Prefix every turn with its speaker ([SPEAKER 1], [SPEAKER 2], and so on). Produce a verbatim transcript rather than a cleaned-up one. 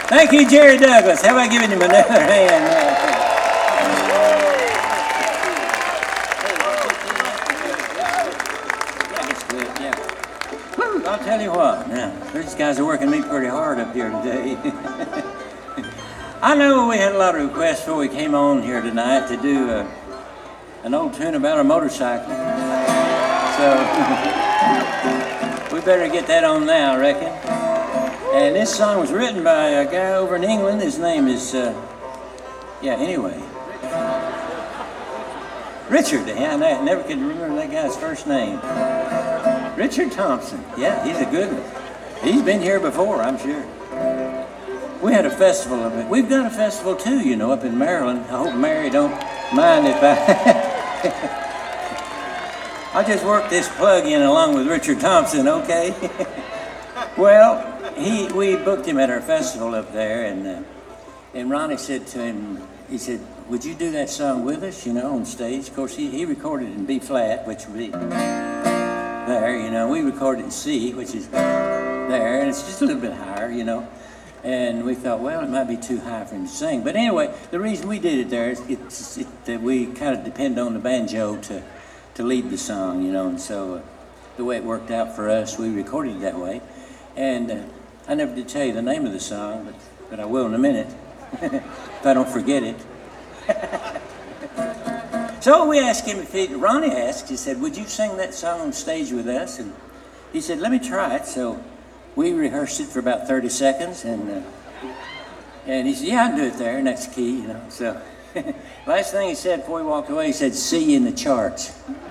[SPEAKER 1] Thank you, Jerry Douglas. How about giving him another hand? I'll tell you what, now, these guys are working me pretty hard up here today. I know we had a lot of requests before we came on here tonight to do uh, an old tune about a motorcycle. So, we better get that on now, I reckon. And this song was written by a guy over in England. His name is, uh, yeah, anyway. Richard, yeah, I never could remember that guy's first name. Richard Thompson, yeah, he's a good one. He's been here before, I'm sure. We had a festival of it. We've done a festival too, you know, up in Maryland. I hope Mary don't mind if I... I'll just work this plug in along with Richard Thompson, okay? Well, he we booked him at our festival up there, and uh, and Ronnie said to him, he said, would you do that song with us, you know, on stage? Of course, he, he recorded in B flat, which would be there, you know. We recorded in C, which is there, and it's just a little bit higher, you know. And we thought, well, it might be too high for him to sing. But anyway, the reason we did it there is it's, it, that we kind of depend on the banjo to, to lead the song, you know. And so uh, the way it worked out for us, we recorded it that way. And uh, I never did tell you the name of the song, but, but I will in a minute, if I don't forget it. So we asked him if he, Ronnie asked, he said, would you sing that song on stage with us? And he said, let me try it. So we rehearsed it for about thirty seconds, and uh, and he said, yeah, I can do it there, and that's key, you know. So last thing he said before he walked away, he said, see you in the charts.